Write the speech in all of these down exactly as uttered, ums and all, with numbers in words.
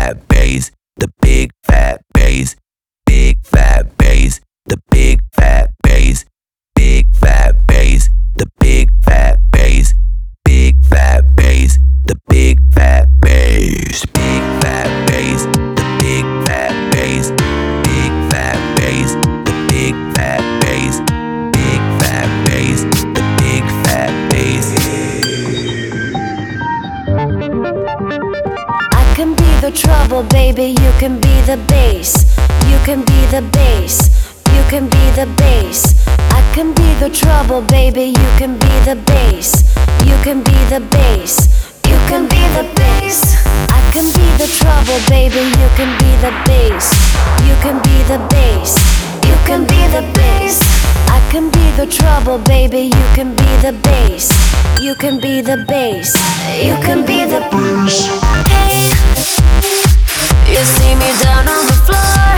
fat bass, the big fat bass, big fat bass, the big fat bass, big fat bass, the big fat bass, big fat bass, the big fat bass, big fat bass, the big fat bass, big fat bass, the big fat bass, big fat bass, the big fat bass. I can be the trouble, baby, you can be the bass. You can be the bass, you can be the bass. I can be the trouble, baby, you can be the bass. You can be the bass, you can be the bass. I can be the trouble, baby, you can be the bass. You can be the bass, you can be the bass. I can be the trouble, baby, you can be the bass. You can be the bass, you can be the bass. Hey, you see me down on the floor.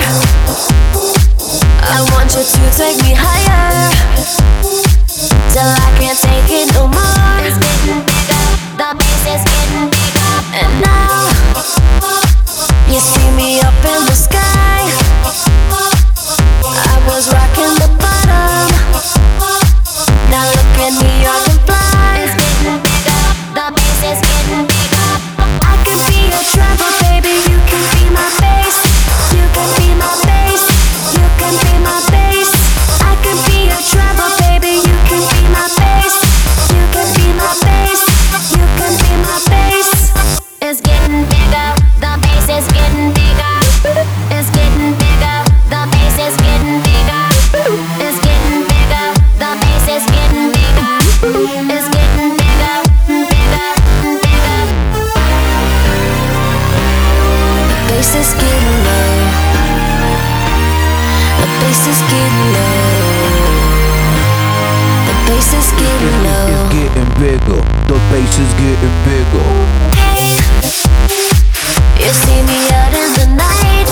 I want you to take me higher, till I can't take it no more. It's getting bigger, the bass is getting bigger. And now, you see me up in the sky. I was rocking the bottom, now look at me, I can fly. It's getting bigger, the bass is getting bigger. I can be your trouble, baby, you can be my bass. You can be my bass, you can be my bass. I can be your trouble, baby, you can be my bass. You can be my bass, you can be my bass. It's getting bigger, the bass is getting bigger. It's getting bigger, the bass is getting bigger. It's getting bigger, the bass is getting bigger. It's getting bigger, bigger, bigger. The bass is getting low. The bass is getting low. The bass is getting low. It's getting bigger, the bass is getting bigger. Hey, you see me out in the night.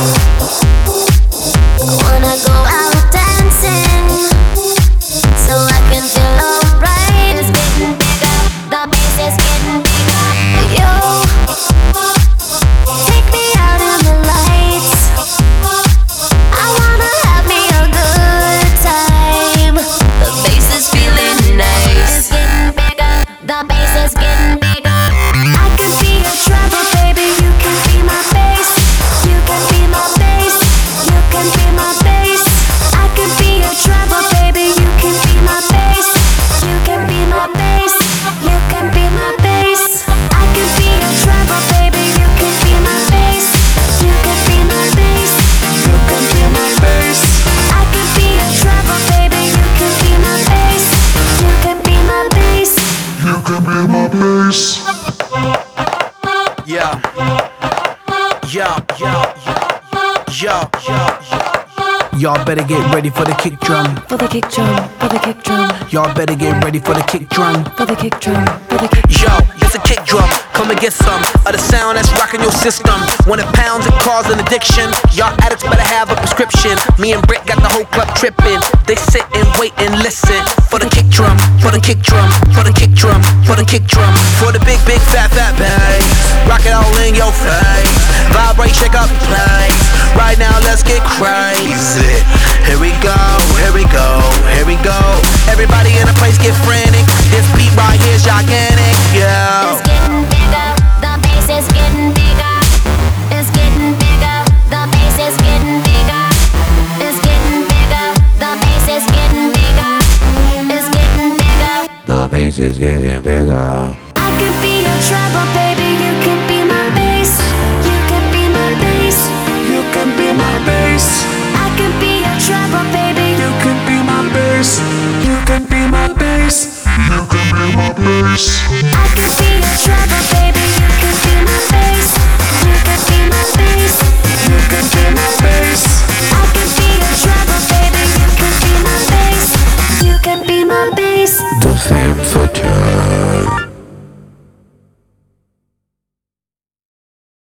I wanna go out dancing, so I can feel alright. It's getting bigger, the bass is getting bigger. Yo, take me out in the lights. I wanna have me a good time. The bass is feeling nice. It's getting bigger, the bass is getting bigger. I can be your trouble, baby, you can be my bass. You can be my bass, you can be my bass. I can be your trouble, baby, you can be my bass. You can be my bass, you can be my bass. I can be your trouble, baby, you can be my bass. You can be my bass, you can be my bass. I can be your trouble, baby, you can be my bass. You can be my bass. You can be my bass. Yeah. Yeah, yeah, yeah, yeah, yeah. Y'all better get ready for the kick drum. For the kick drum, for the kick drum, Y'all better get ready for the kick drum. for the kick drum, for the kick Yo, it's a kick drum. Come and get some of the sound that's rocking your system. When it pounds, it causes an addiction. Y'all addicts better have a prescription. Me and Britt got the whole club tripping. They sit and wait and listen for the kick drum, for the kick drum, for the kick drum, for the kick drum, for the big, big, fat, fat bass. Rock it all in your face. Vibrate, shake up the place. Right now, let's get crazy. Here we go, here we go, here we go. Everybody in the place get frantic. This beat right here's gigantic, yeah. It's getting bigger, the bass is getting bigger. It's getting bigger, the bass is getting bigger. It's getting bigger, the bass is getting bigger. It's getting bigger. The bass is getting bigger. I can be your trouble, baby, you can be my bass. You can be my bass. You can be my bass. I can be your trouble, baby. You can be my bass. You can be my bass. You can be my bass. I can be your trouble, baby.